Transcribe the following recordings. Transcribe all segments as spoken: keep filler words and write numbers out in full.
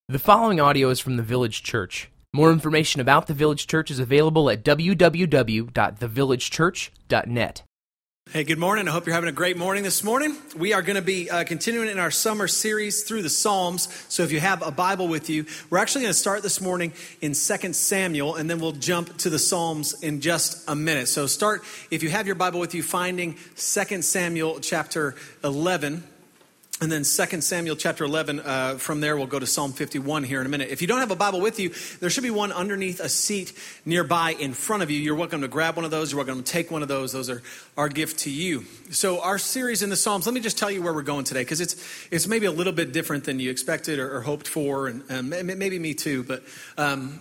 The following audio is from the Village Church. More information about the Village Church is available at w w w dot the village church dot net. Hey, good morning. I hope you're having a great morning this morning. We are going to be uh, continuing in our summer series through the Psalms. So if you have a Bible with you, we're actually going to start this morning in Second Samuel, and then we'll jump to the Psalms in just a minute. So start, if you have your Bible with you, finding Second Samuel chapter eleven. And then Second Samuel chapter eleven, uh, from there we'll go to Psalm fifty-one here in a minute. If you don't have a Bible with you, there should be one underneath a seat nearby in front of you. You're welcome to grab one of those. You're welcome to take one of those. Those are our gift to you. So our series in the Psalms, let me just tell you where we're going today, because it's it's maybe a little bit different than you expected or, or hoped for, and um, maybe me too. But um,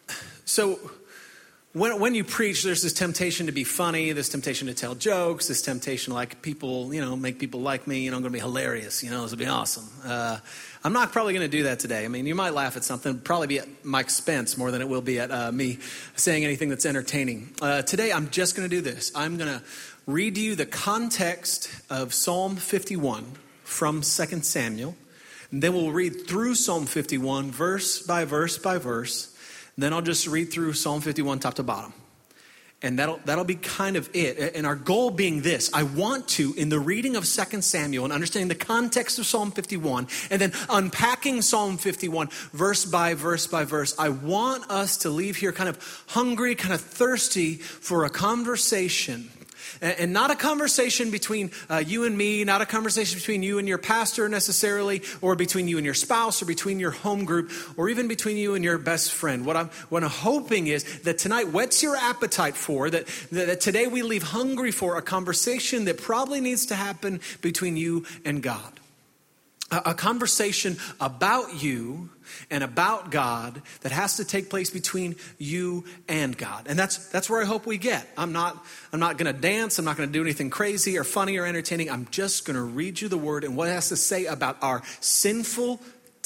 so... When when you preach, there's this temptation to be funny, this temptation to tell jokes, this temptation to like people, you know, make people like me. You know, I'm going to be hilarious. You know, this will be awesome. Uh, I'm not probably going to do that today. I mean, you might laugh at something, probably be at my expense more than it will be at uh, me saying anything that's entertaining. Uh, today, I'm just going to do this. I'm going to read you the context of Psalm fifty-one from Second Samuel. And then we'll read through Psalm fifty-one, verse by verse by verse. Then I'll just read through Psalm fifty-one top to bottom. And that'll that'll be kind of it. And our goal being this: I want to, in the reading of Second Samuel and understanding the context of Psalm fifty-one, and then unpacking Psalm fifty-one verse by verse by verse, I want us to leave here kind of hungry, kind of thirsty for a conversation. And not a conversation between uh, you and me, not a conversation between you and your pastor necessarily, or between you and your spouse, or between your home group, or even between you and your best friend. What I'm, what I'm hoping is that tonight whets your appetite for, that, that, that today we leave hungry for a conversation that probably needs to happen between you and God. A, a conversation about you and about God that has to take place between you and God. And that's that's where I hope we get. I'm not I'm not going to dance. I'm not going to do anything crazy or funny or entertaining. I'm just going to read you the word and what it has to say about our sinful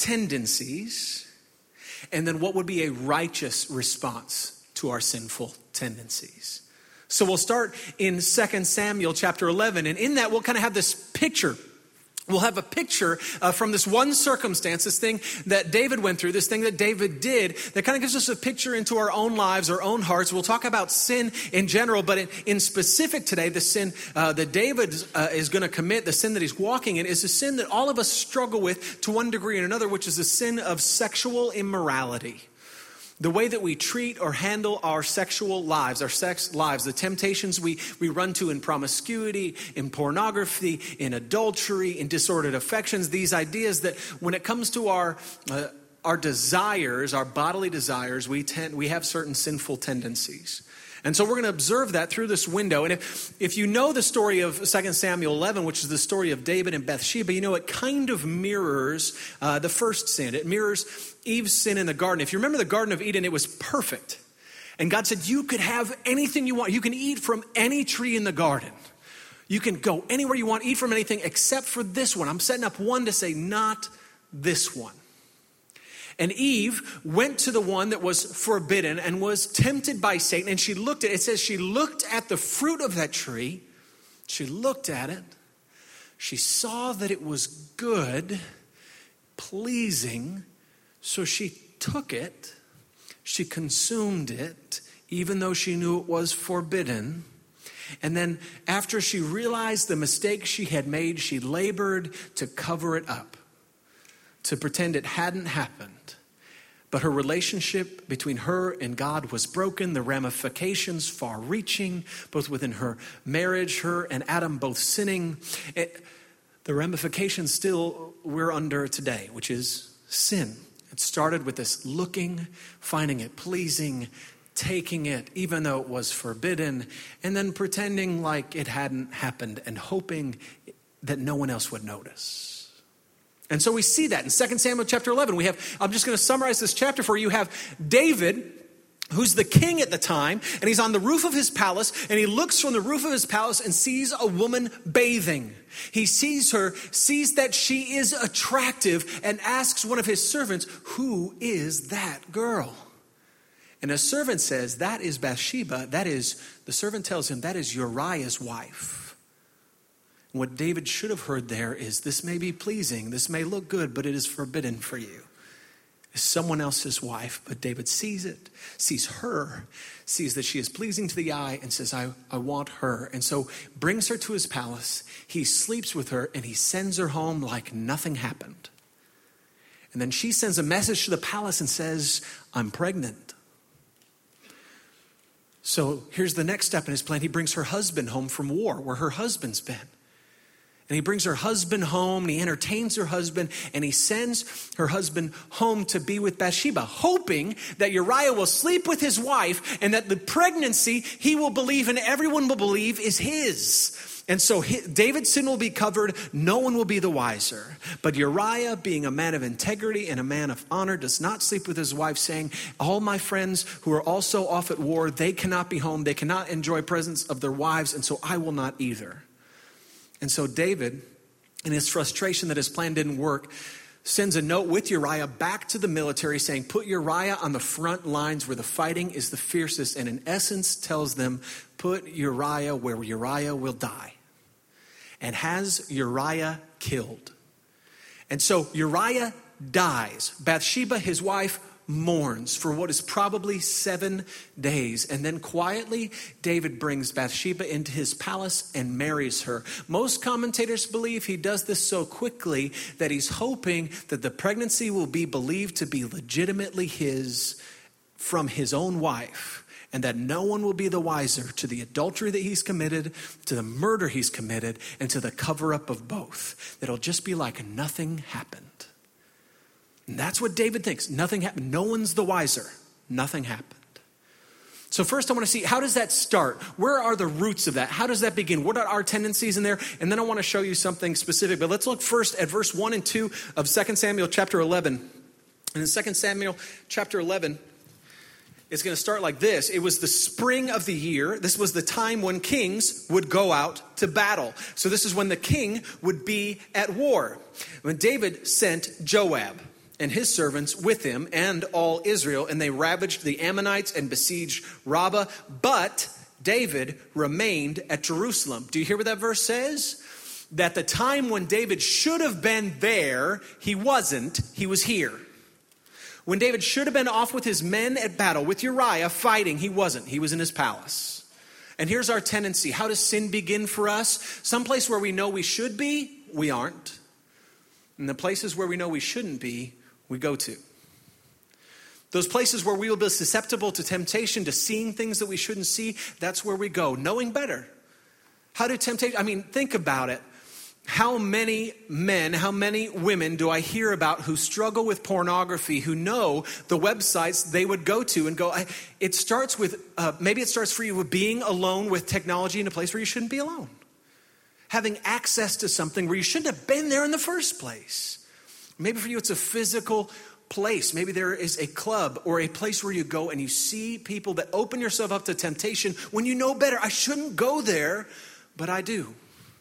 tendencies, and then what would be a righteous response to our sinful tendencies. So we'll start in Second Samuel chapter eleven, and in that we'll kind of have this picture. We'll have a picture uh, from this one circumstance, this thing that David went through, this thing that David did, that kind of gives us a picture into our own lives, our own hearts. We'll talk about sin in general, but in, in specific today, the sin uh, that David uh, is going to commit, the sin that he's walking in, is a sin that all of us struggle with to one degree or another, which is the sin of sexual immorality. The way that we treat or handle our sexual lives, our sex lives, the temptations we, we run to in promiscuity, in pornography, in adultery, in disordered affections, these ideas that when it comes to our uh, our desires, our bodily desires, we tend we have certain sinful tendencies. And so we're going to observe that through this window. And if, if you know the story of Second Samuel eleven, which is the story of David and Bathsheba, you know it kind of mirrors uh, the first sin. It mirrors Eve's sin in the garden. If you remember the Garden of Eden, it was perfect. And God said, you could have anything you want. You can eat from any tree in the garden. You can go anywhere you want, eat from anything except for this one. I'm setting up one to say, not this one. And Eve went to the one that was forbidden and was tempted by Satan. And she looked at it. It says she looked at the fruit of that tree. She looked at it. She saw that it was good, pleasing. So she took it. She consumed it, even though she knew it was forbidden. And then after she realized the mistake she had made, she labored to cover it up, to pretend it hadn't happened. But her relationship between her and God was broken. The ramifications far-reaching, both within her marriage, her and Adam both sinning. It, the ramifications still we're under today, which is sin. It started with this looking, finding it pleasing, taking it even though it was forbidden, and then pretending like it hadn't happened and hoping that no one else would notice. And so we see that in Second Samuel chapter eleven. We have, I'm just going to summarize this chapter for you. You have David, who's the king at the time, and he's on the roof of his palace, and he looks from the roof of his palace and sees a woman bathing. He sees her, sees that she is attractive, and asks one of his servants, who is that girl? And a servant says, that is Bathsheba. That is, the servant tells him, that is Uriah's wife. What David should have heard there is, this may be pleasing, this may look good, but it is forbidden for you. is someone else's wife. But David sees it, sees her, sees that she is pleasing to the eye, and says, I, I want her. And so brings her to his palace. He sleeps with her, and he sends her home like nothing happened. And then she sends a message to the palace and says, I'm pregnant. So here's the next step in his plan. He brings her husband home from war, where her husband's been. And he brings her husband home, and he entertains her husband, and he sends her husband home to be with Bathsheba, hoping that Uriah will sleep with his wife, and that the pregnancy he will believe and everyone will believe is his. And so David's sin will be covered. No one will be the wiser. But Uriah, being a man of integrity and a man of honor, does not sleep with his wife, saying, all my friends who are also off at war, they cannot be home. They cannot enjoy presence of their wives, and so I will not either. And so David, in his frustration that his plan didn't work, sends a note with Uriah back to the military saying, put Uriah on the front lines where the fighting is the fiercest, and in essence tells them, put Uriah where Uriah will die. And has Uriah killed. And so Uriah dies. Bathsheba, his wife, mourns for what is probably seven days. And then quietly, David brings Bathsheba into his palace and marries her. Most commentators believe he does this so quickly that he's hoping that the pregnancy will be believed to be legitimately his from his own wife, and that no one will be the wiser to the adultery that he's committed, to the murder he's committed, and to the cover-up of both. It'll just be like nothing happened. And that's what David thinks. Nothing happened. No one's the wiser. Nothing happened. So first I want to see, how does that start? Where are the roots of that? How does that begin? What are our tendencies in there? And then I want to show you something specific. But let's look first at verse one and two of Second Samuel chapter eleven. And in Second Samuel chapter eleven, it's going to start like this. It was the spring of the year. This was the time when kings would go out to battle. So this is when the king would be at war. When David sent Joab and his servants with him and all Israel, and they ravaged the Ammonites and besieged Rabbah, but David remained at Jerusalem. Do you hear what that verse says? That the time when David should have been there, he wasn't, he was here. When David should have been off with his men at battle, with Uriah fighting, he wasn't. He was in his palace. And here's our tendency. How does sin begin for us? Someplace where we know we should be, we aren't. And the places where we know we shouldn't be, we go to. Those places where we will be susceptible to temptation, to seeing things that we shouldn't see, that's where we go, knowing better. How do temptation, I mean, think about it. How many men, how many women do I hear about who struggle with pornography, who know the websites they would go to and go, I, it starts with, uh, maybe it starts for you with being alone with technology in a place where you shouldn't be alone. Having access to something where you shouldn't have been there in the first place. Maybe for you it's a physical place. Maybe there is a club or a place where you go and you see people that open yourself up to temptation when you know better. I shouldn't go there, but I do.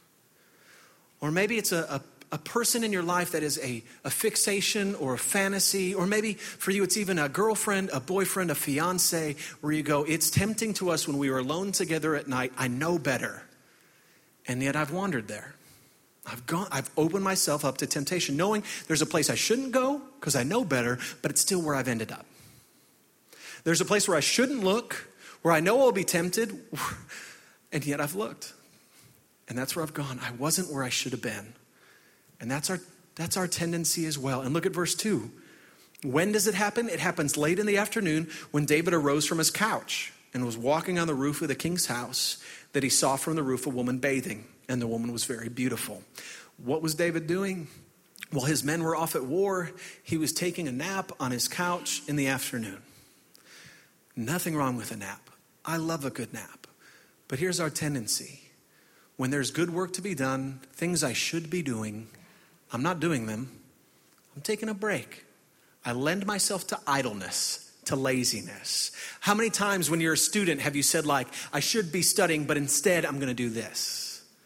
Or maybe it's a, a, a person in your life that is a, a fixation or a fantasy. Or maybe for you it's even a girlfriend, a boyfriend, a fiance, where you go, it's tempting to us when we are alone together at night. I know better. And yet I've wandered there. I've gone, I've opened myself up to temptation, knowing there's a place I shouldn't go because I know better, but it's still where I've ended up. There's a place where I shouldn't look, where I know I'll be tempted, and yet I've looked. And that's where I've gone. I wasn't where I should have been. And that's our that's our tendency as well. And look at verse two. When does it happen? It happens late in the afternoon when David arose from his couch and was walking on the roof of the king's house, that he saw from the roof a woman bathing. And the woman was very beautiful. What was David doing? While his men were off at war, he was taking a nap on his couch in the afternoon. Nothing wrong with a nap. I love a good nap. But here's our tendency. When there's good work to be done, things I should be doing, I'm not doing them. I'm taking a break. I lend myself to idleness, to laziness. How many times when you're a student have you said like, I should be studying, but instead I'm going to do this?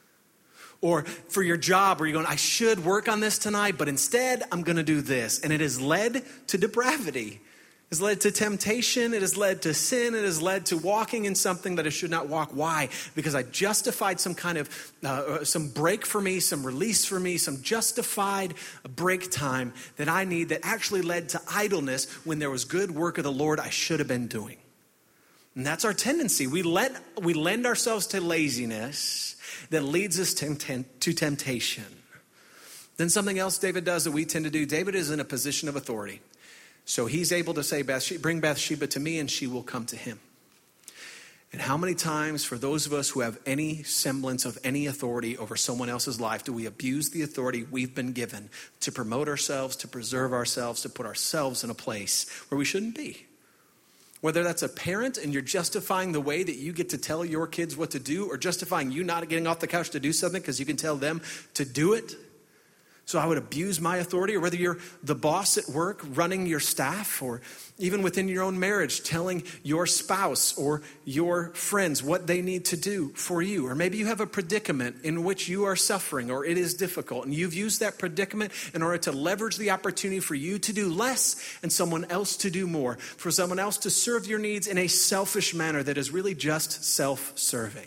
Or for your job where you're going, I should work on this tonight, but instead I'm going to do this. And it has led to depravity. has led to temptation. It has led to sin. It has led to walking in something that I should not walk. Why? Because I justified some kind of, uh, some break for me, some release for me, some justified break time that I need that actually led to idleness when there was good work of the Lord I should have been doing. And that's our tendency. We let we lend ourselves to laziness that leads us to, to temptation. Then something else David does that we tend to do. David is in a position of authority. So he's able to say, bring Bathsheba to me and she will come to him. And how many times for those of us who have any semblance of any authority over someone else's life do we abuse the authority we've been given to promote ourselves, to preserve ourselves, to put ourselves in a place where we shouldn't be? Whether that's a parent and you're justifying the way that you get to tell your kids what to do, or justifying you not getting off the couch to do something because you can tell them to do it. So I would abuse my authority. Or whether you're the boss at work running your staff, or even within your own marriage telling your spouse or your friends what they need to do for you. Or maybe you have a predicament in which you are suffering or it is difficult, and you've used that predicament in order to leverage the opportunity for you to do less and someone else to do more, for someone else to serve your needs in a selfish manner that is really just self-serving.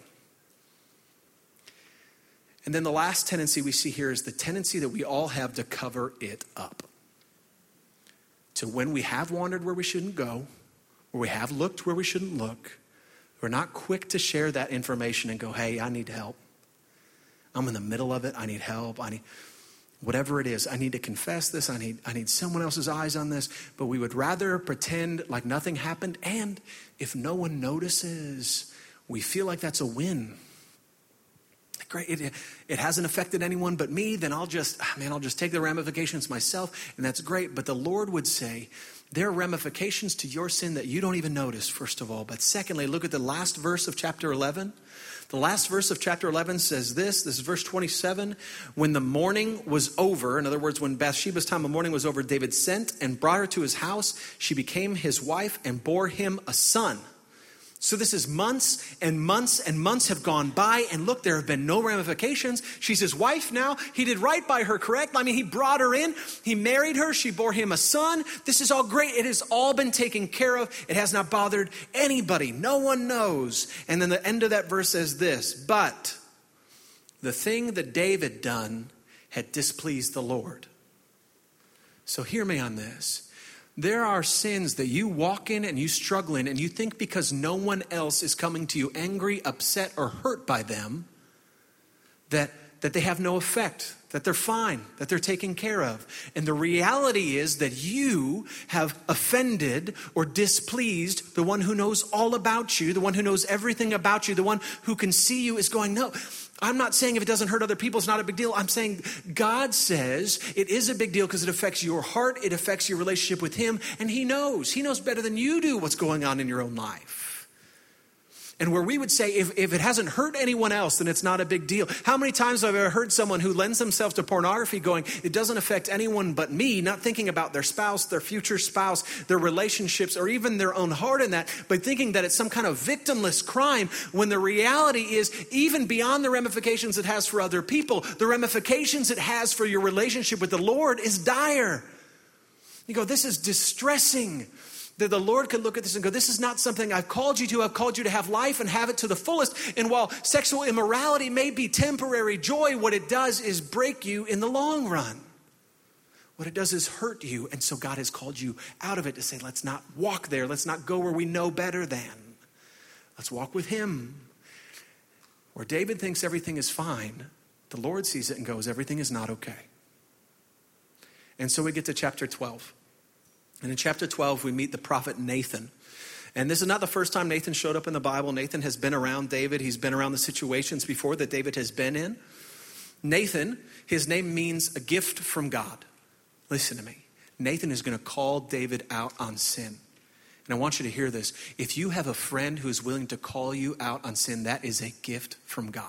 And then the last tendency we see here is the tendency that we all have to cover it up. To when we have wandered where we shouldn't go, where we have looked where we shouldn't look, we're not quick to share that information and go, hey, I need help. I'm in the middle of it. I need help. I need whatever it is. I need to confess this. I need, I need someone else's eyes on this. But we would rather pretend like nothing happened. And if no one notices, we feel like that's a win. Great, it, it hasn't affected anyone but me, then I'll just, man, I'll just take the ramifications myself, and that's great. But the Lord would say, there are ramifications to your sin that you don't even notice, first of all. But secondly, look at the last verse of chapter eleven. The last verse of chapter eleven says this, this is verse twenty-seven. When the morning was over, in other words, when Bathsheba's time of mourning was over, David sent and brought her to his house. She became his wife and bore him a son. So this is months and months and months have gone by, and look, there have been no ramifications. She's his wife now. He did right by her, correct? I mean, he brought her in. He married her. She bore him a son. This is all great. It has all been taken care of. It has not bothered anybody. No one knows. And then the end of that verse says this, but the thing that David done had displeased the Lord. So hear me on this. There are sins that you walk in and you struggle in, and you think because no one else is coming to you angry, upset, or hurt by them, that, that they have no effect, that they're fine, that they're taken care of. And the reality is that you have offended or displeased the one who knows all about you, the one who knows everything about you, the one who can see you is going, no, I'm not saying if it doesn't hurt other people, it's not a big deal. I'm saying God says it is a big deal because it affects your heart. It affects your relationship with him. And he knows. He knows better than you do what's going on in your own life. And where we would say if, if it hasn't hurt anyone else, then it's not a big deal. How many times have I ever heard someone who lends themselves to pornography going, it doesn't affect anyone but me, not thinking about their spouse, their future spouse, their relationships, or even their own heart in that, but thinking that it's some kind of victimless crime, when the reality is even beyond the ramifications it has for other people, the ramifications it has for your relationship with the Lord is dire. You go, this is distressing. That the Lord could look at this and go, this is not something I've called you to. I've called you to have life and have it to the fullest. And while sexual immorality may be temporary joy, what it does is break you in the long run. What it does is hurt you. And so God has called you out of it to say, let's not walk there. Let's not go where we know better than. Let's walk with him. Where David thinks everything is fine, the Lord sees it and goes, everything is not okay. And so we get to chapter twelve. And in chapter twelve, we meet the prophet Nathan. And this is not the first time Nathan showed up in the Bible. Nathan has been around David. He's been around the situations before that David has been in. Nathan, his name means a gift from God. Listen to me. Nathan is going to call David out on sin. And I want you to hear this. If you have a friend who is willing to call you out on sin, that is a gift from God.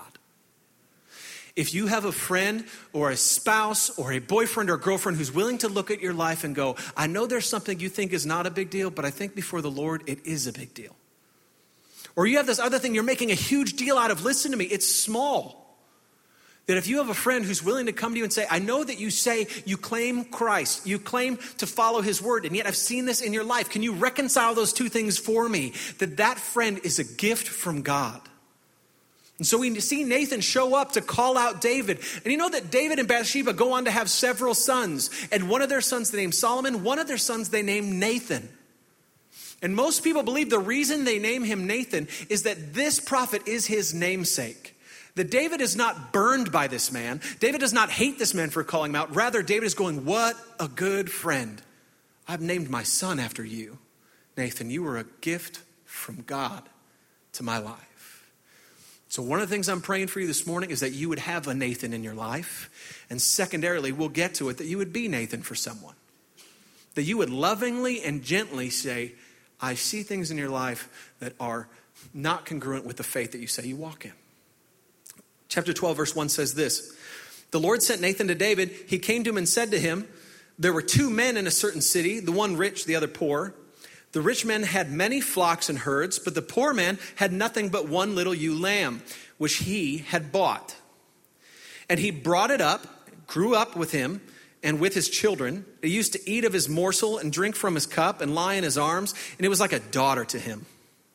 If you have a friend or a spouse or a boyfriend or girlfriend who's willing to look at your life and go, I know there's something you think is not a big deal, but I think before the Lord, it is a big deal. Or you have this other thing you're making a huge deal out of. Listen to me, it's small. That if you have a friend who's willing to come to you and say, I know that you say you claim Christ, you claim to follow his word, and yet I've seen this in your life. Can you reconcile those two things for me? That that friend is a gift from God. And so we see Nathan show up to call out David. And you know that David and Bathsheba go on to have several sons. And one of their sons they named Solomon, one of their sons they named Nathan. And most people believe the reason they name him Nathan is that this prophet is his namesake. That David is not burned by this man. David does not hate this man for calling him out. Rather, David is going, what a good friend. I've named my son after you. Nathan, you were a gift from God to my life. So one of the things I'm praying for you this morning is that you would have a Nathan in your life. And secondarily, we'll get to it, that you would be Nathan for someone. That you would lovingly and gently say, I see things in your life that are not congruent with the faith that you say you walk in. Chapter twelve, verse one says this. The Lord sent Nathan to David. He came to him and said to him, there were two men in a certain city, the one rich, the other poor. The rich man had many flocks and herds, but the poor man had nothing but one little ewe lamb, which he had bought. And he brought it up, grew up with him and with his children. He used to eat of his morsel and drink from his cup and lie in his arms, and it was like a daughter to him.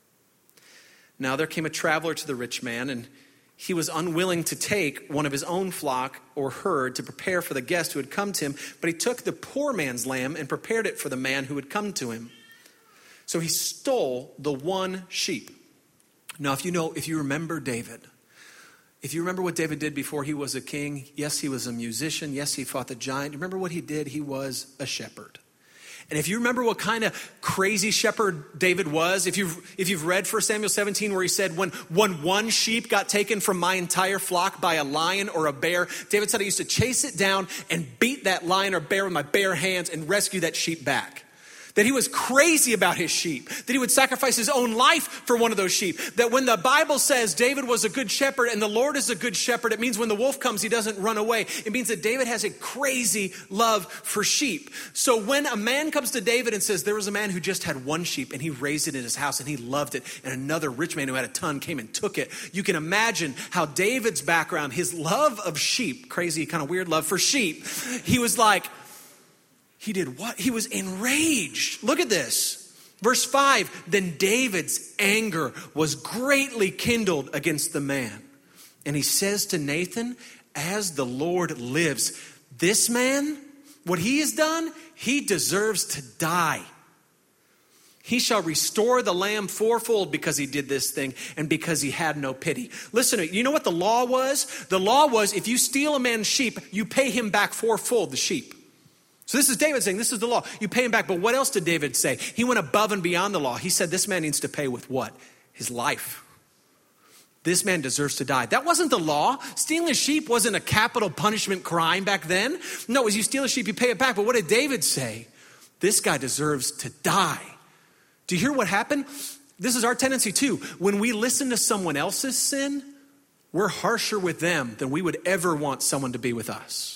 Now there came a traveler to the rich man, and he was unwilling to take one of his own flock or herd to prepare for the guest who had come to him, but he took the poor man's lamb and prepared it for the man who had come to him. So he stole the one sheep. Now, if you know, if you remember David, if you remember what David did before he was a king, yes, he was a musician. Yes, he fought the giant. Remember what he did? He was a shepherd. And if you remember what kind of crazy shepherd David was, if you've, if you've read First Samuel seventeen where he said, when, when one sheep got taken from my entire flock by a lion or a bear, David said I used to chase it down and beat that lion or bear with my bare hands and rescue that sheep back. That he was crazy about his sheep. That he would sacrifice his own life for one of those sheep. That when the Bible says David was a good shepherd and the Lord is a good shepherd, it means when the wolf comes, he doesn't run away. It means that David has a crazy love for sheep. So when a man comes to David and says there was a man who just had one sheep and he raised it in his house and he loved it, and another rich man who had a ton came and took it, you can imagine how David's background, his love of sheep, crazy kind of weird love for sheep, he was like, He did what? He was enraged. Look at this. Verse five, then David's anger was greatly kindled against the man. And he says to Nathan, as the Lord lives, this man, what he has done, he deserves to die. He shall restore the lamb fourfold because he did this thing and because he had no pity. Listen to me. You know what the law was? The law was if you steal a man's sheep, you pay him back fourfold the sheep. So this is David saying, this is the law. You pay him back. But what else did David say? He went above and beyond the law. He said this man needs to pay with what? His life. This man deserves to die. That wasn't the law. Stealing a sheep wasn't a capital punishment crime back then. No, as you steal a sheep, you pay it back. But what did David say? This guy deserves to die. Do you hear what happened? This is our tendency too. When we listen to someone else's sin, we're harsher with them than we would ever want someone to be with us.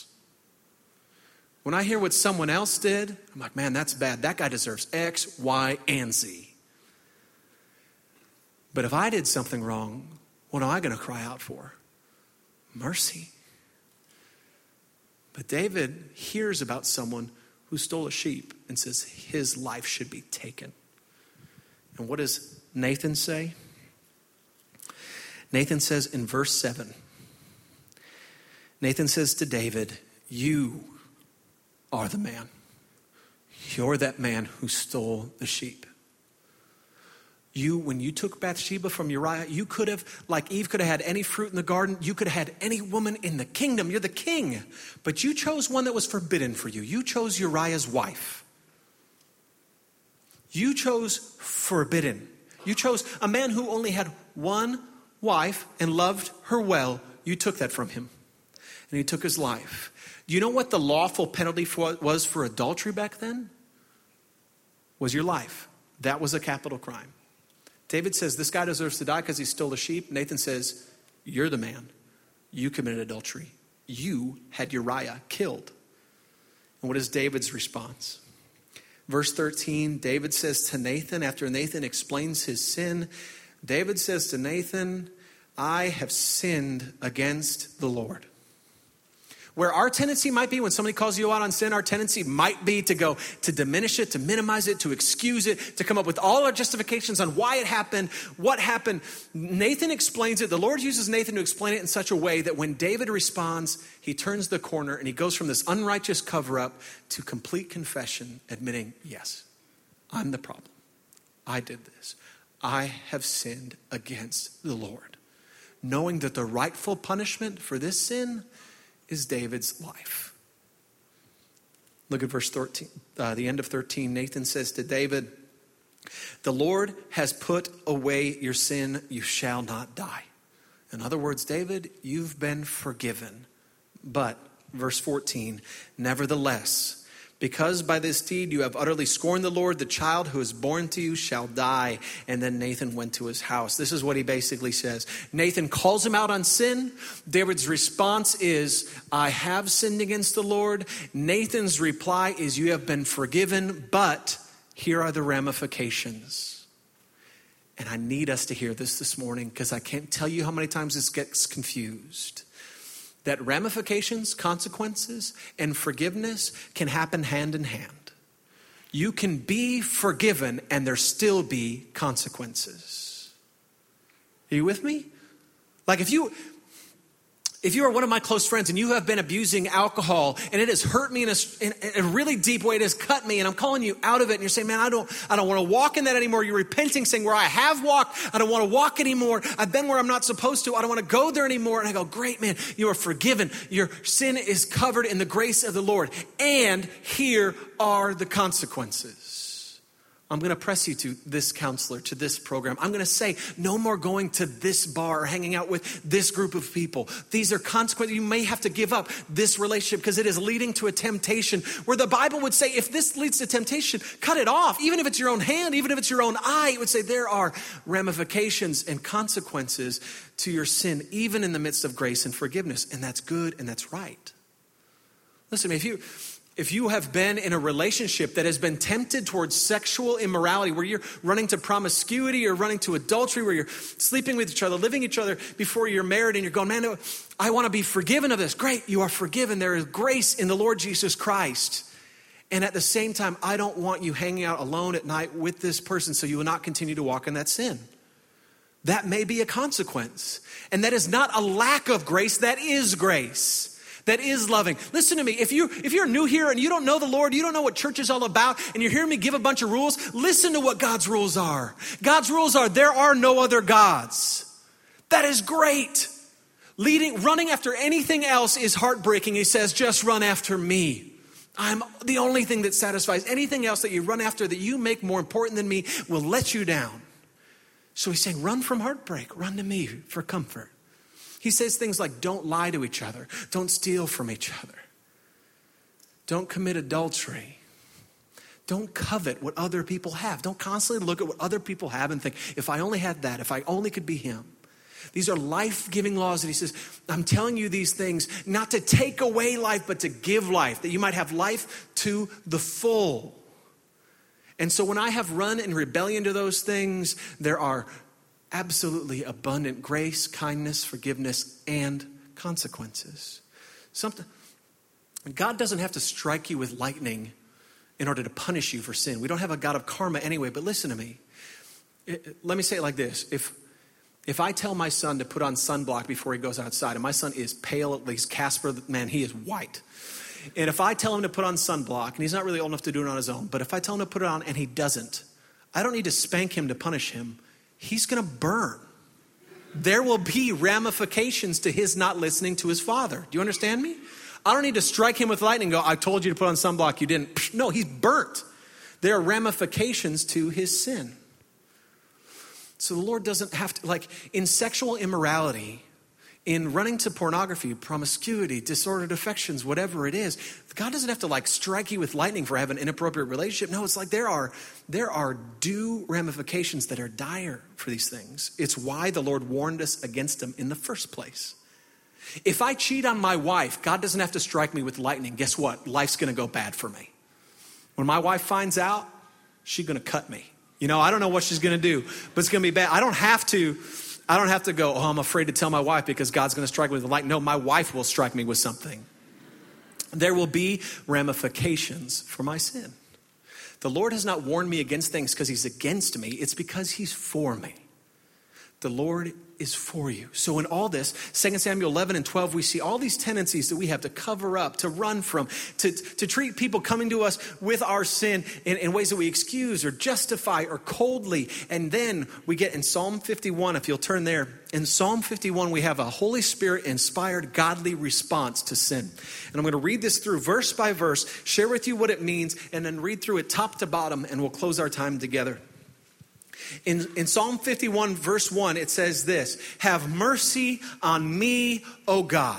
When I hear what someone else did, I'm like, man, that's bad. That guy deserves X, Y, and Z. But if I did something wrong, what am I going to cry out for? Mercy. But David hears about someone who stole a sheep and says his life should be taken. And what does Nathan say? Nathan says in verse seven, Nathan says to David, you are the man. You're that man who stole the sheep. You, when you took Bathsheba from Uriah, you could have, like Eve could have had any fruit in the garden. You could have had any woman in the kingdom. You're the king. But you chose one that was forbidden for you. You chose Uriah's wife. You chose forbidden. You chose a man who only had one wife and loved her well. You took that from him. And he took his life. Do you know what the lawful penalty for, was for adultery back then? Was your life. That was a capital crime. David says this guy deserves to die because he stole a sheep. Nathan says, you're the man. You committed adultery. You had Uriah killed. And what is David's response? Verse thirteen, David says to Nathan, after Nathan explains his sin, David says to Nathan, I have sinned against the Lord. Where our tendency might be when somebody calls you out on sin, our tendency might be to go to diminish it, to minimize it, to excuse it, to come up with all our justifications on why it happened, what happened. Nathan explains it. The Lord uses Nathan to explain it in such a way that when David responds, he turns the corner and he goes from this unrighteous cover-up to complete confession, admitting, yes, I'm the problem. I did this. I have sinned against the Lord. Knowing that the rightful punishment for this sin is David's life. Look at verse thirteen, uh, the end of thirteen. Nathan says to David, the Lord has put away your sin, you shall not die. In other words, David, you've been forgiven. But, verse fourteen, nevertheless, because by this deed you have utterly scorned the Lord, the child who is born to you shall die. And then Nathan went to his house. This is what he basically says. Nathan calls him out on sin. David's response is, I have sinned against the Lord. Nathan's reply is, you have been forgiven, but here are the ramifications. And I need us to hear this this morning because I can't tell you how many times this gets confused. That ramifications, consequences, and forgiveness can happen hand in hand. You can be forgiven and there still be consequences. Are you with me? Like if you... If you are one of my close friends and you have been abusing alcohol and it has hurt me in a, in a really deep way, it has cut me and I'm calling you out of it and you're saying, man, I don't, I don't want to walk in that anymore. You're repenting, saying where I have walked, I don't want to walk anymore. I've been where I'm not supposed to. I don't want to go there anymore. And I go, great, man, you are forgiven. Your sin is covered in the grace of the Lord. And here are the consequences. I'm going to press you to this counselor, to this program. I'm going to say no more going to this bar or hanging out with this group of people. These are consequences. You may have to give up this relationship because it is leading to a temptation where the Bible would say if this leads to temptation, cut it off. Even if it's your own hand, even if it's your own eye, it would say there are ramifications and consequences to your sin, even in the midst of grace and forgiveness. And that's good and that's right. Listen to me, if you... If you have been in a relationship that has been tempted towards sexual immorality, where you're running to promiscuity or running to adultery, where you're sleeping with each other, living each other before you're married, and you're going, man, I want to be forgiven of this. Great, you are forgiven. There is grace in the Lord Jesus Christ. And at the same time, I don't want you hanging out alone at night with this person so you will not continue to walk in that sin. That may be a consequence. And that is not a lack of grace, that is grace. That is loving. Listen to me. If you if you're new here and you don't know the Lord, you don't know what church is all about, and you're hearing me give a bunch of rules, listen to what God's rules are. God's rules are there are no other gods. That is great. Leading, running after anything else is heartbreaking. He says, just run after me. I'm the only thing that satisfies. Anything else that you run after that you make more important than me will let you down. So he's saying, run from heartbreak. Run to me for comfort. He says things like, don't lie to each other. Don't steal from each other. Don't commit adultery. Don't covet what other people have. Don't constantly look at what other people have and think, if I only had that, if I only could be him. These are life-giving laws that he says, I'm telling you these things not to take away life, but to give life, that you might have life to the full. And so when I have run in rebellion to those things, there are absolutely abundant grace, kindness, forgiveness, and consequences. Something, God doesn't have to strike you with lightning in order to punish you for sin. We don't have a God of karma anyway, but listen to me. It, let me say it like this. If, if I tell my son to put on sunblock before he goes outside, and my son is pale, at least Casper, man, he is white. And if I tell him to put on sunblock, and he's not really old enough to do it on his own, but if I tell him to put it on and he doesn't, I don't need to spank him to punish him. He's going to burn. There will be ramifications to his not listening to his father. Do you understand me? I don't need to strike him with lightning and go, I told you to put on sunblock, you didn't. No, he's burnt. There are ramifications to his sin. So the Lord doesn't have to, like in sexual immorality, in running to pornography, promiscuity, disordered affections, whatever it is, God doesn't have to like strike you with lightning for having an inappropriate relationship. No, it's like there are there are due ramifications that are dire for these things. It's why the Lord warned us against them in the first place. If I cheat on my wife, God doesn't have to strike me with lightning. Guess what? Life's going to go bad for me. When my wife finds out, she's going to cut me. You know, I don't know what she's going to do, but it's going to be bad. I don't have to I don't have to go, oh, I'm afraid to tell my wife because God's going to strike me with the lightning. No, my wife will strike me with something. there will be ramifications for my sin. The Lord has not warned me against things because he's against me. It's because he's for me. The Lord is for you. So in all this, Second Samuel eleven and twelve, we see all these tendencies that we have to cover up, to run from, to, to treat people coming to us with our sin in, in ways that we excuse or justify or coldly. And then we get in Psalm fifty-one, if you'll turn there. In Psalm fifty-one, we have a Holy Spirit-inspired godly response to sin. And I'm going to read this through verse by verse, share with you what it means, and then read through it top to bottom, and we'll close our time together. In, in Psalm fifty-one, verse one, it says this: have mercy on me, O God.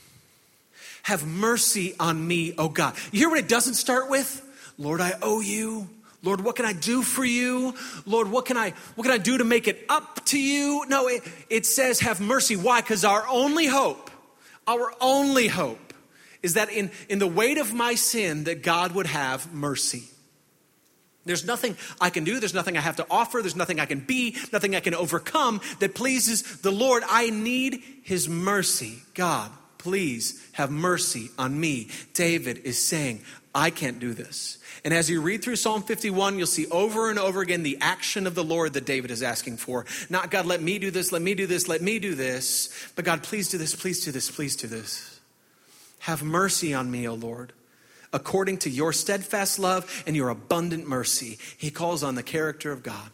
Have mercy on me, O God. You hear what it doesn't start with? Lord, I owe you. Lord, what can I do for you? Lord, what can I what can I do to make it up to you? No, it, it says have mercy. Why? Because our only hope, our only hope is that in, in the weight of my sin, that God would have mercy. There's nothing I can do. There's nothing I have to offer. There's nothing I can be, nothing I can overcome that pleases the Lord. I need his mercy. God, please have mercy on me. David is saying, I can't do this. And as you read through Psalm fifty-one, you'll see over and over again the action of the Lord that David is asking for. Not, God, let me do this, let me do this, let me do this. But God, please do this, please do this, please do this. Have mercy on me, O Lord. According to your steadfast love and your abundant mercy. He calls on the character of God.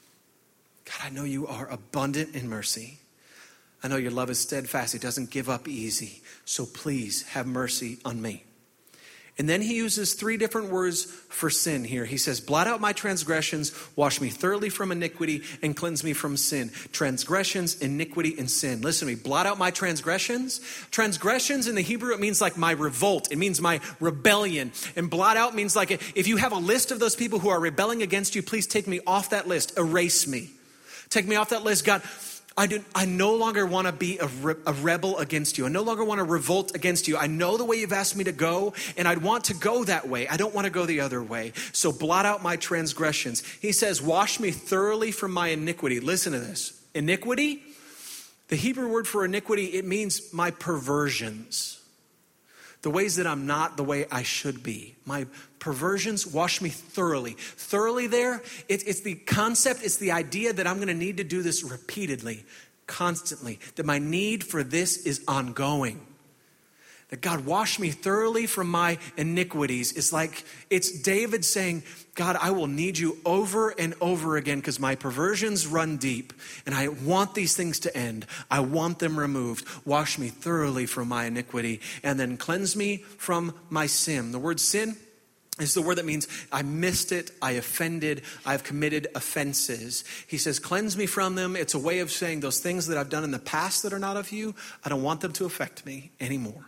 God, I know you are abundant in mercy. I know your love is steadfast. It doesn't give up easy. So please have mercy on me. And then he uses three different words for sin here. He says, blot out my transgressions, wash me thoroughly from iniquity, and cleanse me from sin. Transgressions, iniquity, and sin. Listen to me. Blot out my transgressions. Transgressions in the Hebrew, it means like my revolt. It means my rebellion. And blot out means like if you have a list of those people who are rebelling against you, please take me off that list. Erase me. Take me off that list. God, I, do, I no longer want to be a, re, a rebel against you. I no longer want to revolt against you. I know the way you've asked me to go, and I'd want to go that way. I don't want to go the other way. So blot out my transgressions. He says, wash me thoroughly from my iniquity. Listen to this. Iniquity, the Hebrew word for iniquity, it means my perversions. The ways that I'm not the way I should be. My perversions, wash me thoroughly. Thoroughly there, it, it's the concept, it's the idea that I'm going to need to do this repeatedly, constantly. That my need for this is ongoing. That God, wash me thoroughly from my iniquities. It's like, it's David saying, God, I will need you over and over again because my perversions run deep and I want these things to end. I want them removed. Wash me thoroughly from my iniquity and then cleanse me from my sin. The word sin is the word that means I missed it, I offended, I've committed offenses. He says, cleanse me from them. It's a way of saying those things that I've done in the past that are not of you, I don't want them to affect me anymore.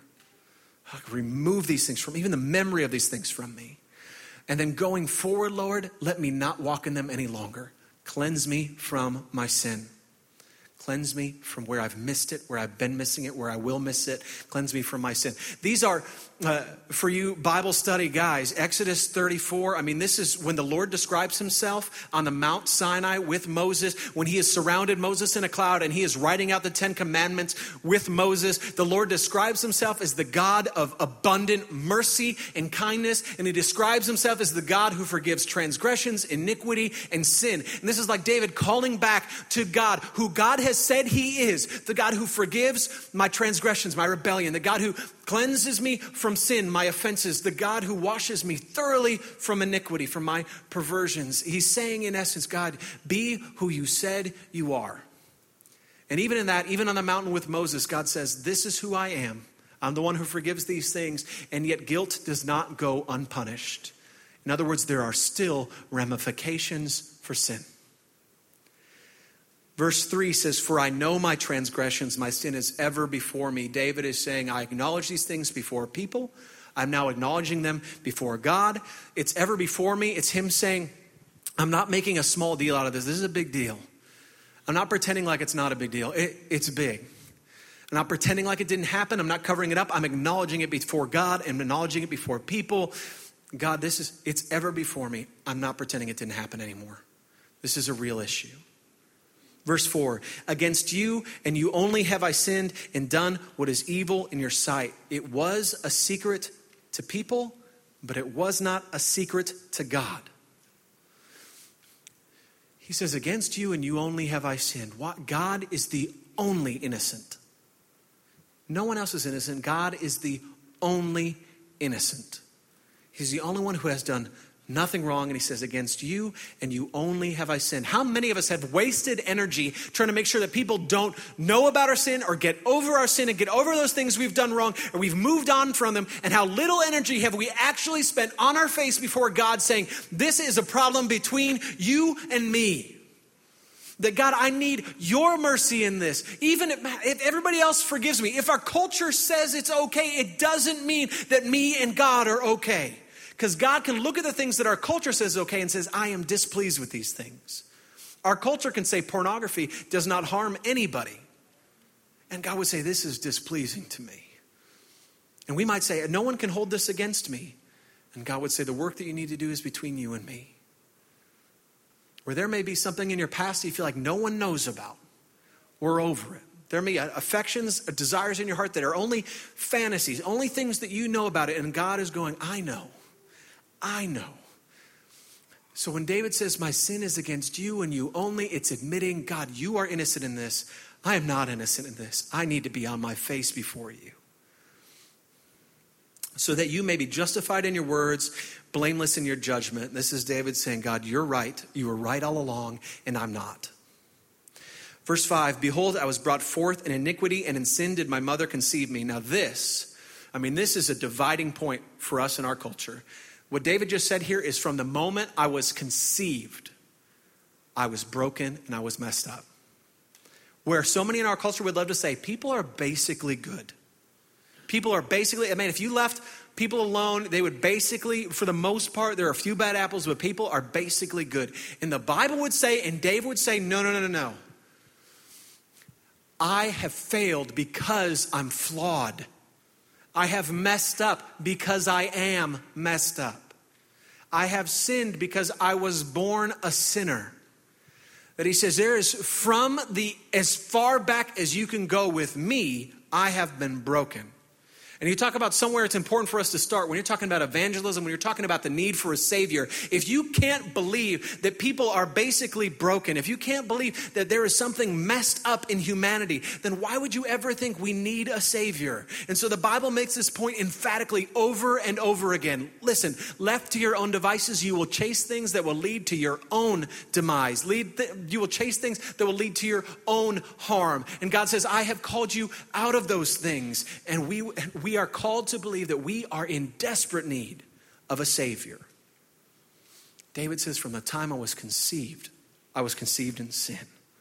Remove these things from me, even the memory of these things from me. And then going forward, Lord, let me not walk in them any longer. Cleanse me from my sin. Cleanse me from where I've missed it, where I've been missing it, where I will miss it. Cleanse me from my sin. These are, uh, for you Bible study guys, Exodus thirty-four. I mean, this is when the Lord describes himself on the Mount Sinai with Moses, when he has surrounded Moses in a cloud and he is writing out the Ten Commandments with Moses. The Lord describes himself as the God of abundant mercy and kindness. And he describes himself as the God who forgives transgressions, iniquity, and sin. And this is like David calling back to God, who God has said he is, the God who forgives my transgressions, my rebellion, the God who cleanses me from sin, my offenses, the God who washes me thoroughly from iniquity, from my perversions. He's saying in essence, God, be who you said you are. And even in that, even on the mountain with Moses, God says, this is who I am. I'm the one who forgives these things, and yet guilt does not go unpunished. In other words, there are still ramifications for sin. Verse three says, for I know my transgressions, my sin is ever before me. David is saying, I acknowledge these things before people. I'm now acknowledging them before God. It's ever before me. It's him saying, I'm not making a small deal out of this. This is a big deal. I'm not pretending like it's not a big deal. It, it's big. I'm not pretending like it didn't happen. I'm not covering it up. I'm acknowledging it before God and acknowledging it before people. God, this is, it's ever before me. I'm not pretending it didn't happen anymore. This is a real issue. Verse four, against you and you only have I sinned and done what is evil in your sight. It was a secret to people, but it was not a secret to God. He says, against you and you only have I sinned. What? God is the only innocent. No one else is innocent. God is the only innocent. He's the only one who has done nothing wrong. And he says, against you and you only have I sinned. How many of us have wasted energy trying to make sure that people don't know about our sin or get over our sin and get over those things we've done wrong or we've moved on from them? And how little energy have we actually spent on our face before God saying, this is a problem between you and me. That God, I need your mercy in this. Even if, if everybody else forgives me, if our culture says it's okay, it doesn't mean that me and God are okay. Because God can look at the things that our culture says is okay and says, I am displeased with these things. Our culture can say pornography does not harm anybody. And God would say, this is displeasing to me. And we might say, no one can hold this against me. And God would say, the work that you need to do is between you and me. Where there may be something in your past that you feel like no one knows about. We're over it. There may be affections, desires in your heart that are only fantasies, only things that you know about it. And God is going, I know. I know. So when David says, my sin is against you and you only, it's admitting, God, you are innocent in this. I am not innocent in this. I need to be on my face before you. So that you may be justified in your words, blameless in your judgment. This is David saying, God, you're right. You were right all along, and I'm not. Verse five, behold, I was brought forth in iniquity, and in sin did my mother conceive me. Now this, I mean, this is a dividing point for us in our culture. What David just said here is from the moment I was conceived, I was broken and I was messed up. Where so many in our culture would love to say, people are basically good. People are basically, I mean, if you left people alone, they would basically, for the most part, there are a few bad apples, but people are basically good. And the Bible would say, and David would say, no, no, no, no, no. I have failed because I'm flawed. I have messed up because I am messed up. I have sinned because I was born a sinner. That he says, there is from the, as far back as you can go with me, I have been broken. And you talk about somewhere it's important for us to start. When you're talking about evangelism, when you're talking about the need for a Savior, if you can't believe that people are basically broken, if you can't believe that there is something messed up in humanity, then why would you ever think we need a Savior? And so the Bible makes this point emphatically over and over again. Listen, left to your own devices, you will chase things that will lead to your own demise. Lead th- you will chase things that will lead to your own harm. And God says, I have called you out of those things. And we we We are called to believe that we are in desperate need of a Savior. David says, from the time I was conceived, I was conceived in sin.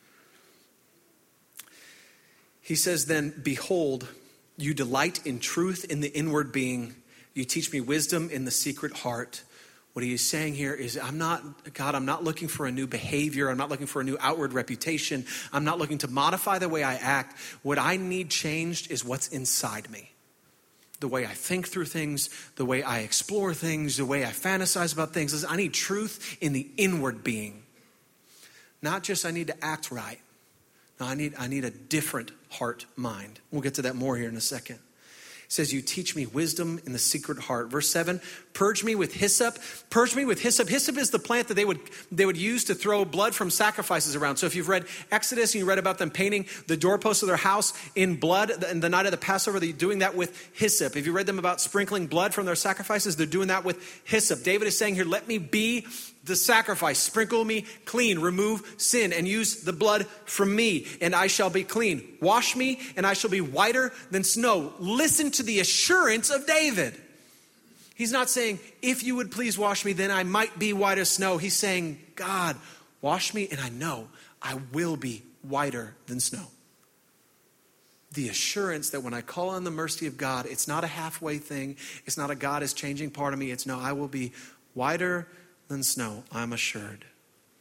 He says then, behold, you delight in truth in the inward being. You teach me wisdom in the secret heart. What he is saying here is, I'm not, God, I'm not looking for a new behavior. I'm not looking for a new outward reputation. I'm not looking to modify the way I act. What I need changed is what's inside me. The way I think through things, the way I explore things, the way I fantasize about things. I need truth in the inward being. Not just I need to act right. No, I need, I need a different heart mind. We'll get to that more here in a second. It says, you teach me wisdom in the secret heart. Verse seven, purge me with hyssop. Purge me with hyssop. Hyssop is the plant that they would they would use to throw blood from sacrifices around. So if you've read Exodus and you read about them painting the doorposts of their house in blood, in the night of the Passover, they're doing that with hyssop. If you read them about sprinkling blood from their sacrifices, they're doing that with hyssop. David is saying here, let me be the sacrifice. Sprinkle me clean, remove sin, and use the blood from me, and I shall be clean. Wash me, and I shall be whiter than snow. Listen to the assurance of David. He's not saying, if you would please wash me, then I might be white as snow. He's saying, God, wash me, and I know I will be whiter than snow. The assurance that when I call on the mercy of God, it's not a halfway thing. It's not a God is changing part of me. It's no, I will be whiter than snow, I'm assured.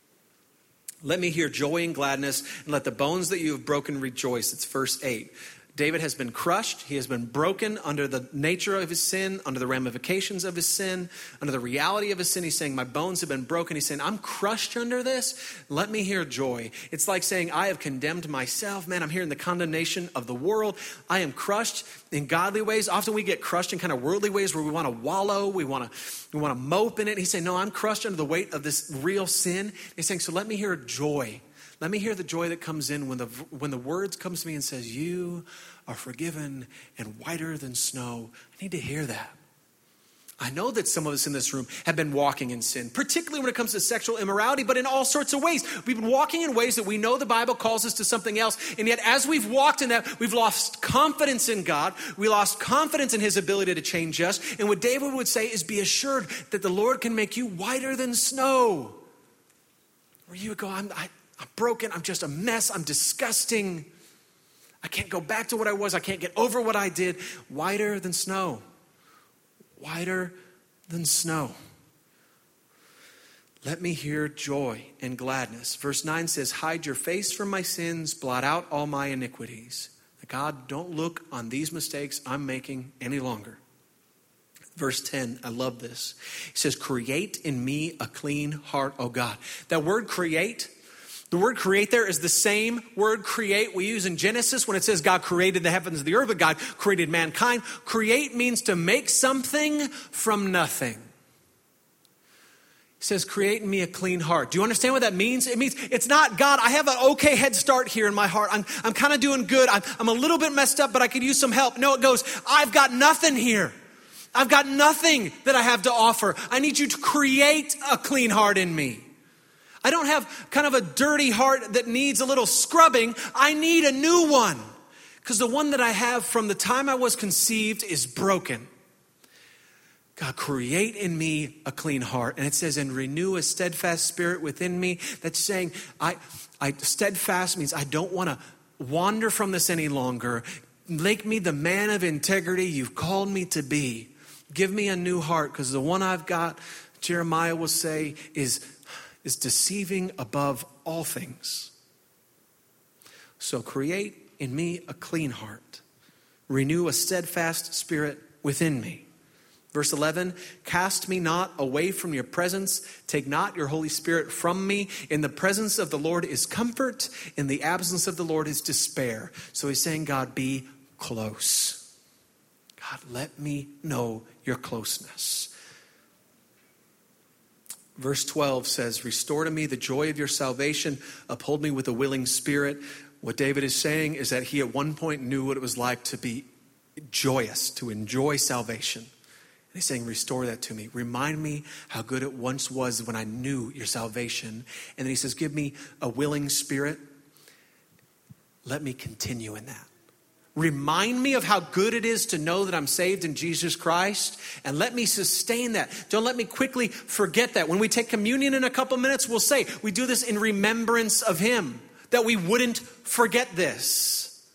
Let me hear joy and gladness, and let the bones that you have broken rejoice. It's verse eight. David has been crushed. He has been broken under the nature of his sin, under the ramifications of his sin, under the reality of his sin. He's saying, my bones have been broken. He's saying, I'm crushed under this. Let me hear joy. It's like saying, I have condemned myself. Man, I'm hearing the condemnation of the world. I am crushed in godly ways. Often we get crushed in kind of worldly ways where we want to wallow. We want to we want to mope in it. He's saying, no, I'm crushed under the weight of this real sin. He's saying, so let me hear joy. Let me hear the joy that comes in when the when the words comes to me and says, you are forgiven and whiter than snow. I need to hear that. I know that some of us in this room have been walking in sin, particularly when it comes to sexual immorality, but in all sorts of ways. We've been walking in ways that we know the Bible calls us to something else. And yet as we've walked in that, we've lost confidence in God. We lost confidence in his ability to change us. And what David would say is, be assured that the Lord can make you whiter than snow. Where you would go, I'm... I, I'm broken. I'm just a mess. I'm disgusting. I can't go back to what I was. I can't get over what I did. Whiter than snow. Whiter than snow. Let me hear joy and gladness. Verse nine says, hide your face from my sins. Blot out all my iniquities. God, don't look on these mistakes I'm making any longer. Verse ten, I love this. He says, create in me a clean heart, O God. That word create, the word create there is the same word create we use in Genesis when it says God created the heavens and the earth, but God created mankind. Create means to make something from nothing. It says, create in me a clean heart. Do you understand what that means? It means it's not, God, I have an okay head start here in my heart. I'm, I'm kind of doing good. I'm, I'm a little bit messed up, but I could use some help. No, it goes, I've got nothing here. I've got nothing that I have to offer. I need you to create a clean heart in me. I don't have kind of a dirty heart that needs a little scrubbing. I need a new one because the one that I have from the time I was conceived is broken. God, create in me a clean heart. And it says, and renew a steadfast spirit within me. That's saying, I, I steadfast means I don't want to wander from this any longer. Make me the man of integrity you've called me to be. Give me a new heart because the one I've got, Jeremiah will say, is is deceiving above all things. So create in me a clean heart. Renew a steadfast spirit within me. Verse eleven, cast me not away from your presence. Take not your Holy Spirit from me. In the presence of the Lord is comfort. In the absence of the Lord is despair. So he's saying, God, be close. God, let me know your closeness. Verse twelve says, restore to me the joy of your salvation. Uphold me with a willing spirit. What David is saying is that he at one point knew what it was like to be joyous, to enjoy salvation. And he's saying, restore that to me. Remind me how good it once was when I knew your salvation. And then he says, give me a willing spirit. Let me continue in that. Remind me of how good it is to know that I'm saved in Jesus Christ, and let me sustain that. Don't let me quickly forget that. When we take communion in a couple minutes, we'll say we do this in remembrance of him, that we wouldn't forget this.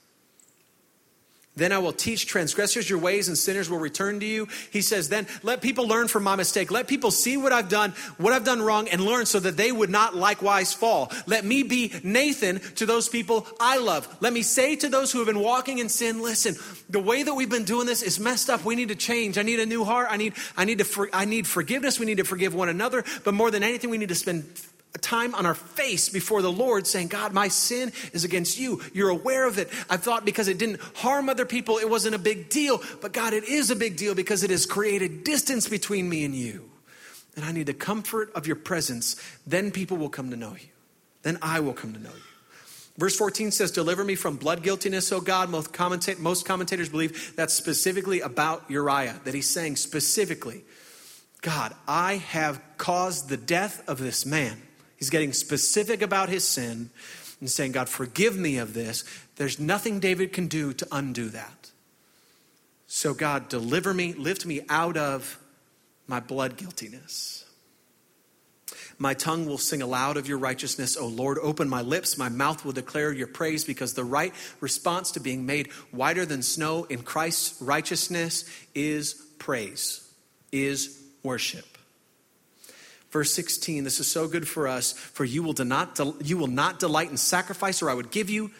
Then I will teach transgressors your ways and sinners will return to you. He says, then let people learn from my mistake. Let people see what I've done, what I've done wrong, and learn so that they would not likewise fall. Let me be Nathan to those people I love. Let me say to those who have been walking in sin, listen, the way that we've been doing this is messed up. We need to change. I need a new heart. I need, I need to, for, I need forgiveness. We need to forgive one another. But more than anything, we need to spend time on our face before the Lord saying, God, my sin is against you. You're aware of it. I thought because it didn't harm other people, it wasn't a big deal. But God, it is a big deal because it has created distance between me and you. And I need the comfort of your presence. Then people will come to know you. Then I will come to know you. Verse fourteen says, deliver me from blood guiltiness, O God. Most, commenta- most commentators believe that's specifically about Uriah, that he's saying specifically, God, I have caused the death of this man. He's getting specific about his sin and saying, God, forgive me of this. There's nothing David can do to undo that. So God, deliver me, lift me out of my blood guiltiness. My tongue will sing aloud of your righteousness. O Lord, open my lips. My mouth will declare your praise, because the right response to being made whiter than snow in Christ's righteousness is praise, is worship. Verse sixteen, this is so good for us. For you will not, you will not delight in sacrifice, or I would give you,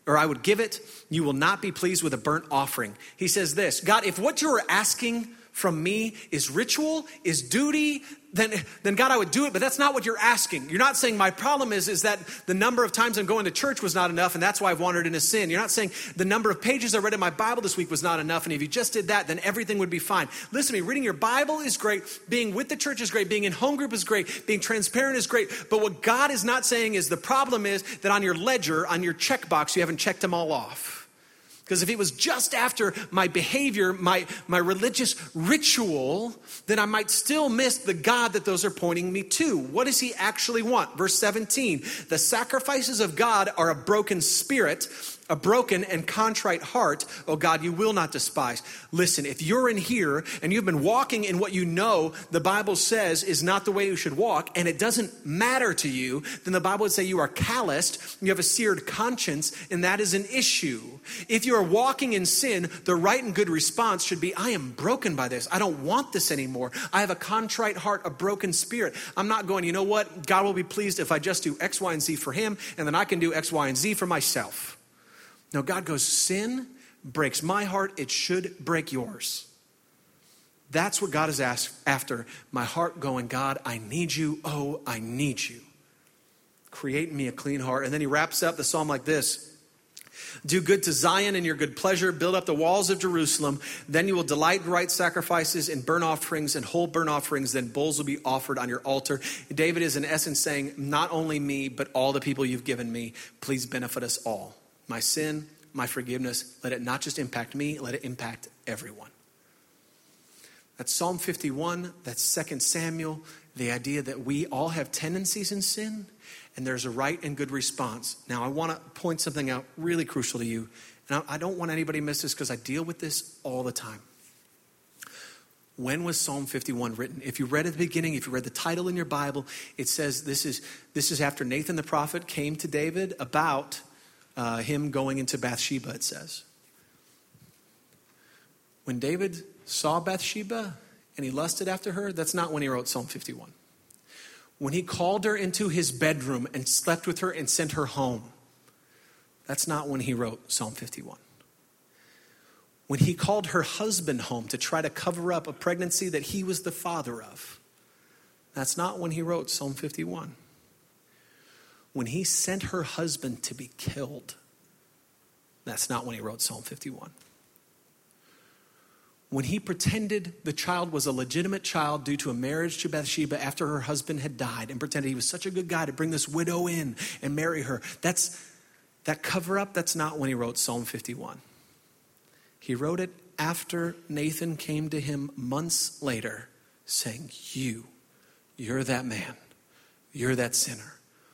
or I would give it, you will not be pleased with a burnt offering. He says this, God, if what you're asking from me is ritual, is duty, then, then God, I would do it, but that's not what you're asking. You're not saying my problem is, is that the number of times I'm going to church was not enough, and that's why I've wandered into sin. You're not saying the number of pages I read in my Bible this week was not enough, and if you just did that, then everything would be fine. Listen to me, reading your Bible is great, being with the church is great, being in home group is great, being transparent is great, but what God is not saying is the problem is that on your ledger, on your checkbox, you haven't checked them all off. Because if it was just after my behavior, my, my religious ritual, then I might still miss the God that those are pointing me to. What does he actually want? Verse seventeen, the sacrifices of God are a broken spirit, a broken and contrite heart, oh God, you will not despise. Listen, if you're in here and you've been walking in what you know the Bible says is not the way you should walk, and it doesn't matter to you, then the Bible would say you are calloused, you have a seared conscience, and that is an issue. If you are walking in sin, the right and good response should be, I am broken by this. I don't want this anymore. I have a contrite heart, a broken spirit. I'm not going, you know what? God will be pleased if I just do X, Y, and Z for him, and then I can do X, Y, and Z for myself. No, God goes, sin breaks my heart. It should break yours. That's what God is asked after. My heart going, God, I need you. Oh, I need you. Create in me a clean heart. And then he wraps up the psalm like this. Do good to Zion in your good pleasure. Build up the walls of Jerusalem. Then you will delight in right sacrifices and burnt offerings and whole burnt offerings. Then bulls will be offered on your altar. David is in essence saying, not only me, but all the people you've given me. Please benefit us all. My sin, my forgiveness, let it not just impact me, let it impact everyone. That's Psalm fifty-one, that's Second Samuel, the idea that we all have tendencies in sin, and there's a right and good response. Now, I want to point something out really crucial to you, and I don't want anybody to miss this because I deal with this all the time. When was Psalm fifty-one written? If you read at the beginning, if you read the title in your Bible, it says this is, this is after Nathan the prophet came to David about Uh, him going into Bathsheba, it says. When David saw Bathsheba and he lusted after her, that's not when he wrote Psalm fifty-one. When he called her into his bedroom and slept with her and sent her home, that's not when he wrote Psalm fifty-one. When he called her husband home to try to cover up a pregnancy that he was the father of, that's not when he wrote Psalm fifty-one. When he sent her husband to be killed, that's not when he wrote Psalm fifty-one. When he pretended the child was a legitimate child due to a marriage to Bathsheba after her husband had died and pretended he was such a good guy to bring this widow in and marry her, that's that cover up, that's not when he wrote Psalm fifty-one. He wrote it after Nathan came to him months later saying, you, you're that man, you're that sinner.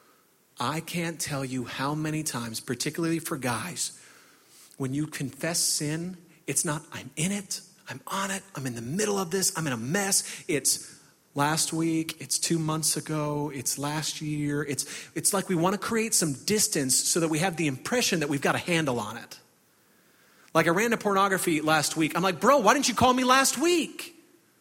I can't tell you how many times, particularly for guys, when you confess sin, it's not, I'm in it, I'm on it, I'm in the middle of this, I'm in a mess. It's last week, it's two months ago, it's last year. It's, it's like we want to create some distance so that we have the impression that we've got a handle on it. Like I ran to pornography last week. I'm like, bro, why didn't you call me last week?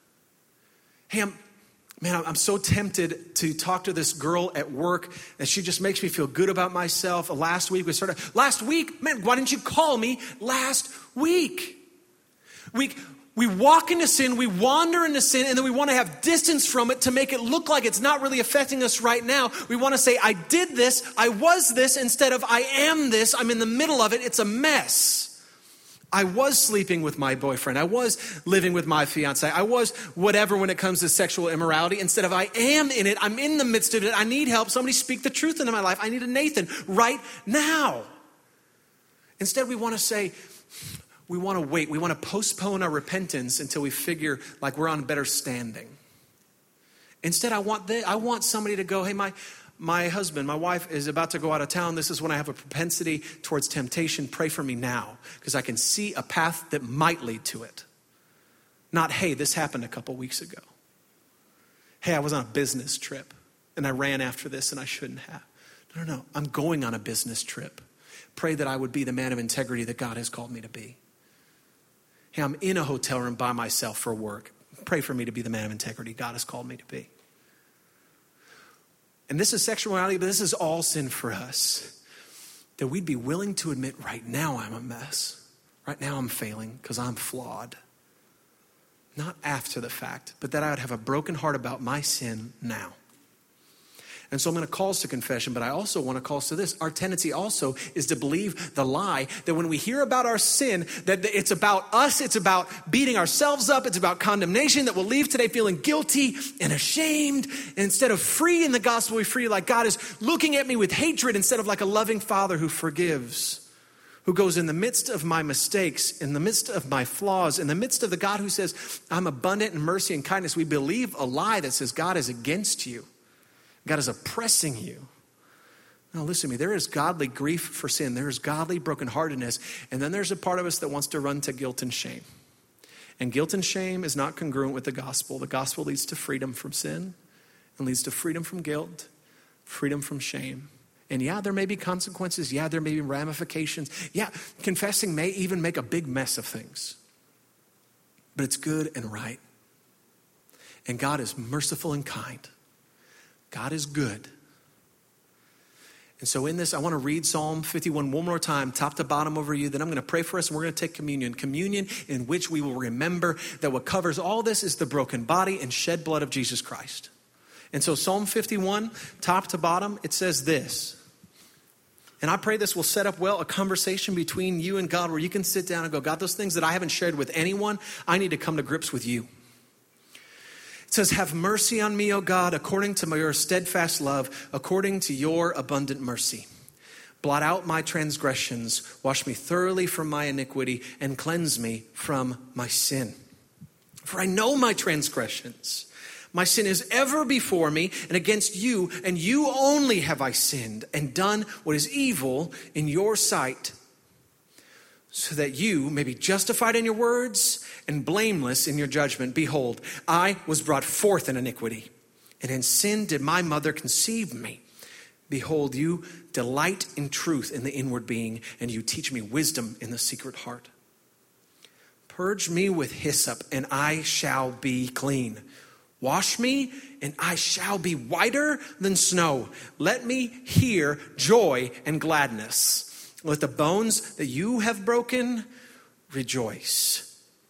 Hey, I'm, Man, I'm so tempted to talk to this girl at work, and she just makes me feel good about myself. Last week, we started, last week, man, why didn't you call me last week? We, we walk into sin, we wander into sin, and then we want to have distance from it to make it look like it's not really affecting us right now. We want to say, I did this, I was this, instead of I am this, I'm in the middle of it, it's a mess. I was sleeping with my boyfriend. I was living with my fiance. I was whatever when it comes to sexual immorality. Instead of I am in it, I'm in the midst of it. I need help. Somebody speak the truth into my life. I need a Nathan right now. Instead, we want to say, we want to wait. We want to postpone our repentance until we figure like we're on better standing. Instead, I want the, I want somebody to go, hey, my... My husband, my wife is about to go out of town. This is when I have a propensity towards temptation. Pray for me now because I can see a path that might lead to it. Not, hey, this happened a couple weeks ago. Hey, I was on a business trip and I ran after this and I shouldn't have. No, no, no. I'm going on a business trip. Pray that I would be the man of integrity that God has called me to be. Hey, I'm in a hotel room by myself for work. Pray for me to be the man of integrity God has called me to be. And this is sexuality, but this is all sin for us. that we'd be willing to admit right now I'm a mess. Right now I'm failing because I'm flawed. Not after the fact, but that I would have a broken heart about my sin now. And so I'm going to call us to confession, but I also want to call us to this. Our tendency also is to believe the lie that when we hear about our sin, that it's about us, it's about beating ourselves up, it's about condemnation, that we'll leave today feeling guilty and ashamed. And instead of free in the gospel, we free like God is looking at me with hatred instead of like a loving Father who forgives, who goes in the midst of my mistakes, in the midst of my flaws, in the midst of the God who says, I'm abundant in mercy and kindness. We believe a lie that says God is against you. God is oppressing you. Now listen to me, there is godly grief for sin. There is godly brokenheartedness. And then there's a part of us that wants to run to guilt and shame. And guilt and shame is not congruent with the gospel. The gospel leads to freedom from sin and leads to freedom from guilt, freedom from shame. And yeah, there may be consequences. Yeah, there may be ramifications. Yeah, confessing may even make a big mess of things. But it's good and right. And God is merciful and kind. God is good. And so in this, I want to read Psalm fifty-one one more time, top to bottom over you. Then I'm going to pray for us and we're going to take communion. Communion in which we will remember that what covers all this is the broken body and shed blood of Jesus Christ. And so Psalm fifty-one, top to bottom, it says this. And I pray this will set up well a conversation between you and God where you can sit down and go, God, those things that I haven't shared with anyone, I need to come to grips with you. It says, have mercy on me, O God, according to your steadfast love, according to your abundant mercy. Blot out my transgressions, wash me thoroughly from my iniquity, and cleanse me from my sin. For I know my transgressions. My sin is ever before me, and against you, and you only have I sinned, and done what is evil in your sight, so that you may be justified in your words and blameless in your judgment. Behold, I was brought forth in iniquity, and in sin did my mother conceive me. Behold, you delight in truth in the inward being, and you teach me wisdom in the secret heart. Purge me with hyssop, and I shall be clean. Wash me, and I shall be whiter than snow. Let me hear joy and gladness. Let the bones that you have broken rejoice.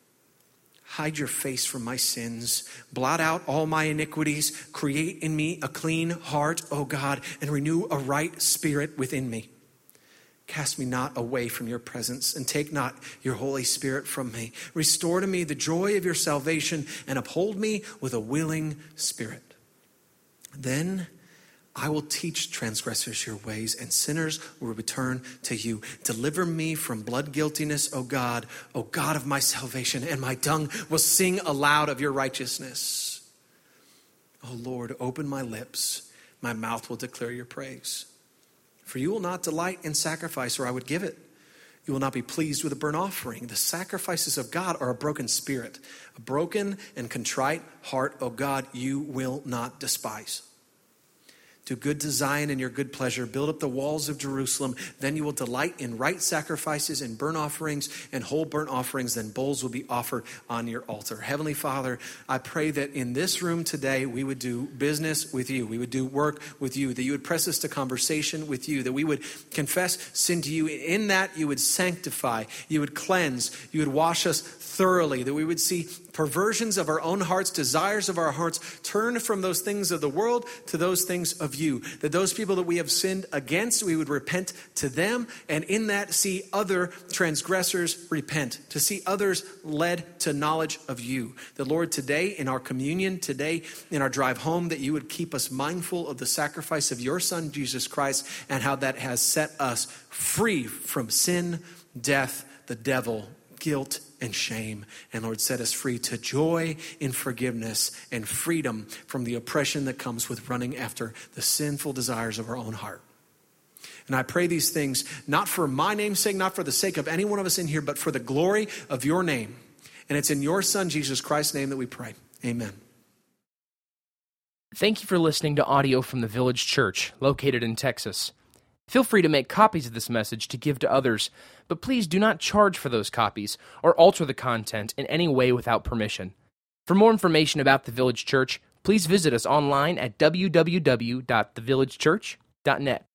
Hide your face from my sins. Blot out all my iniquities. Create in me a clean heart, O God, and renew a right spirit within me. Cast me not away from your presence, and take not your Holy Spirit from me. Restore to me the joy of your salvation, and uphold me with a willing spirit. Then I will teach transgressors your ways, and sinners will return to you. Deliver me from blood guiltiness, O God, O God of my salvation, and my tongue will sing aloud of your righteousness. O Lord, open my lips, my mouth will declare your praise. For you will not delight in sacrifice, or I would give it. You will not be pleased with a burnt offering. The sacrifices of God are a broken spirit, a broken and contrite heart, O God, you will not despise. Do good to Zion in your good pleasure. Build up the walls of Jerusalem. Then you will delight in right sacrifices and burnt offerings and whole burnt offerings. Then bulls will be offered on your altar. Heavenly Father, I pray that in this room today, we would do business with you. We would do work with you. That you would press us to conversation with you. That we would confess sin to you. In that you would sanctify. You would cleanse. You would wash us thoroughly. That we would see perversions of our own hearts, desires of our hearts, turn from those things of the world to those things of you. That those people that we have sinned against, we would repent to them, and in that see other transgressors repent, to see others led to knowledge of you. That Lord, today in our communion, today in our drive home, that you would keep us mindful of the sacrifice of your Son, Jesus Christ, and how that has set us free from sin, death, the devil, guilt, and shame. And Lord, set us free to joy in forgiveness and freedom from the oppression that comes with running after the sinful desires of our own heart. And I pray these things not for my name's sake, not for the sake of any one of us in here, but for the glory of your name. And it's in your Son, Jesus Christ's name, that we pray. Amen. Thank you for listening to audio from the Village Church, located in Texas. Feel free to make copies of this message to give to others, but please do not charge for those copies or alter the content in any way without permission. For more information about the Village Church, please visit us online at w w w dot the village church dot net.